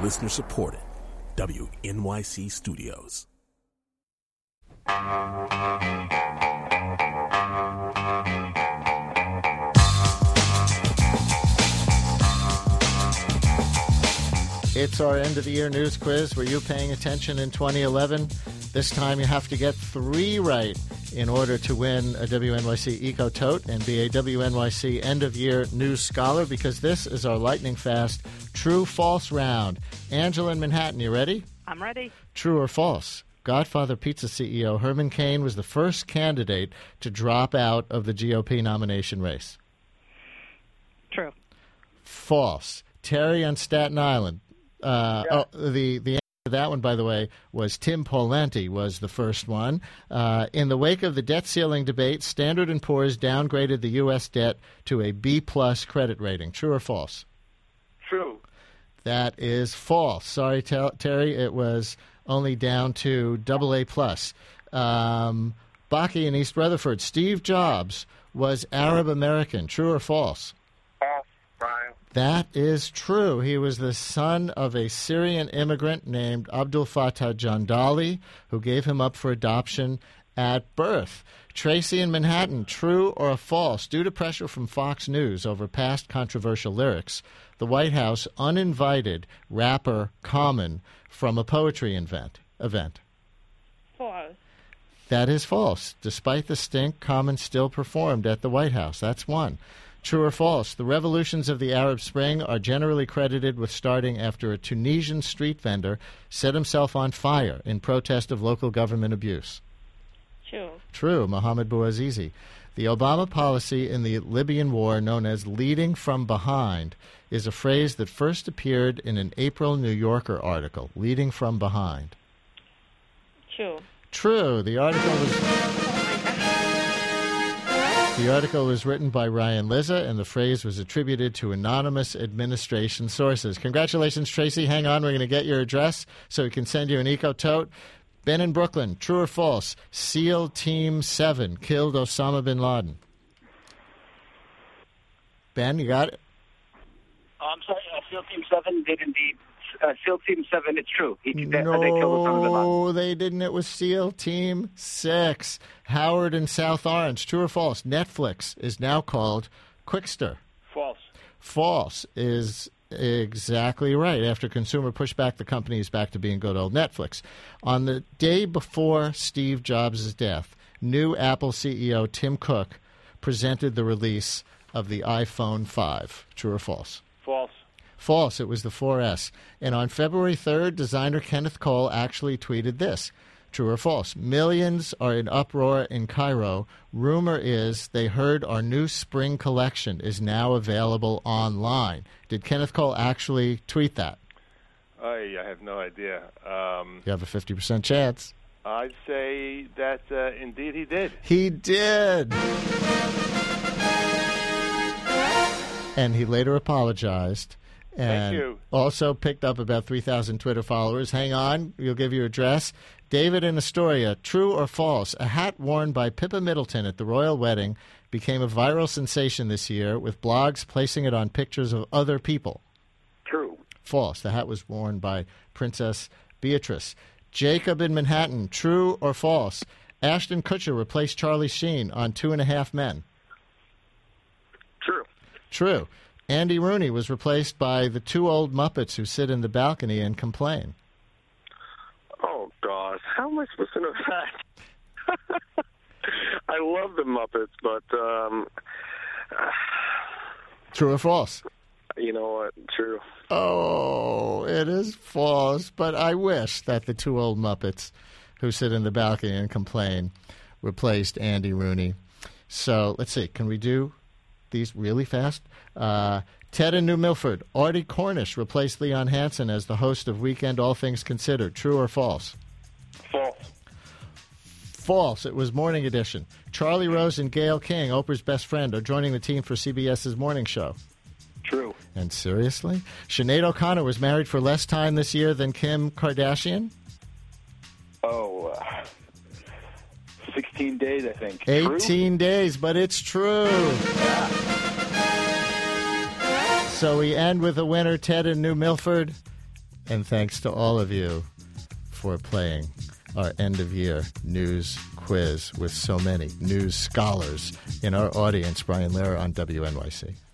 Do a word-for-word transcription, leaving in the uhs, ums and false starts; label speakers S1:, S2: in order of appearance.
S1: Listener supported. W N Y C Studios.
S2: It's our end-of-the-year news quiz. Were you paying attention in twenty eleven? This time you have to get three right in order to win a W N Y C Eco Tote and be a W N Y C end-of-year news scholar, because this is our lightning-fast true-false round. Angela in Manhattan, you ready?
S3: I'm ready.
S2: True or false? Godfather Pizza C E O Herman Cain was the first candidate to drop out of the G O P nomination race.
S3: True.
S2: False. Terry on Staten Island. Uh,
S4: Yeah.
S2: oh, the the answer to that one, by the way, was Tim Pawlenty was the first one. Uh, in the wake of the debt ceiling debate, Standard and Poor's downgraded the U S debt to a B plus credit rating. True or false?
S4: True.
S2: That is false. Sorry, Ter- Terry. It was only down to double A plus. Um, Baki in East Rutherford. Steve Jobs was Arab American. True or false?
S4: False, Brian.
S2: That is true. He was the son of a Syrian immigrant named Abdul Fattah Jandali, who gave him up for adoption at birth. Tracy in Manhattan, true or false? Due to pressure from Fox News over past controversial lyrics, the White House uninvited rapper Common from a poetry event. event.
S3: False.
S2: That is false. Despite the stink, Common still performed at the White House. That's one. True or false? The revolutions of the Arab Spring are generally credited with starting after a Tunisian street vendor set himself on fire in protest of local government abuse.
S3: True.
S2: True. Mohammed Bouazizi. The Obama policy in the Libyan war, known as leading from behind, is a phrase that first appeared in an April New Yorker article. Leading from behind.
S3: True.
S2: True. The article was... The article was written by Ryan Lizza, and the phrase was attributed to anonymous administration sources. Congratulations, Tracy. Hang on. We're going to get your address so we can send you an Eco Tote. Ben in Brooklyn, true or false? SEAL Team seven killed Osama bin Laden. Ben, you got it?
S4: Oh, I'm sorry, uh, SEAL Team seven did indeed. Uh, SEAL Team seven, it's true. He,
S2: No,
S4: they, they killed Osama bin Laden.
S2: they didn't. It was SEAL Team six. Howard in South Orange, true or false? Netflix is now called Quickster.
S4: False.
S2: False is exactly right. After consumer pushback, the company is back to being good old Netflix. On the day before Steve Jobs' death, new Apple C E O Tim Cook presented the release of the iPhone five. True or false?
S4: False.
S2: False. It was the four S. And on February third, designer Kenneth Cole actually tweeted this. True or false? Millions are in uproar in Cairo. Rumor is they heard our new spring collection is now available online. Did Kenneth Cole actually tweet that?
S5: I, I have no idea. Um,
S2: You have a fifty percent chance.
S5: I'd say that uh, indeed he did.
S2: He did. And he later apologized. And
S5: Thank you.
S2: also picked up about three thousand Twitter followers. Hang on. We'll give you your address. David in Astoria, true or false? A hat worn by Pippa Middleton at the royal wedding became a viral sensation this year, with blogs placing it on pictures of other people.
S4: True.
S2: False. The hat was worn by Princess Beatrice. Jacob in Manhattan, true or false? Ashton Kutcher replaced Charlie Sheen on Two and a Half Men.
S4: True.
S2: True. Andy Rooney was replaced by the two old Muppets who sit in the balcony and complain.
S6: Oh, gosh. How am I supposed to know that? I love the Muppets, but, um,
S2: True or false?
S6: you know what? True.
S2: Oh, it is false, but I wish that the two old Muppets who sit in the balcony and complain replaced Andy Rooney. So let's see. Can we do these really fast? Uh, Ted in New Milford. Artie Cornish replaced Leon Hansen as the host of Weekend All Things Considered. True or false?
S4: False.
S2: False. It was Morning Edition. Charlie Rose and Gayle King, Oprah's best friend, are joining the team for CBS's morning show.
S4: True.
S2: And seriously? Sinead O'Connor was married for less time this year than Kim Kardashian?
S4: Oh, uh, sixteen days, I think.
S2: eighteen days, but it's true. So we end with a winner, Ted in New Milford. And thanks to all of you for playing our end-of-year news quiz with so many news scholars in our audience. Brian Lehrer on W N Y C.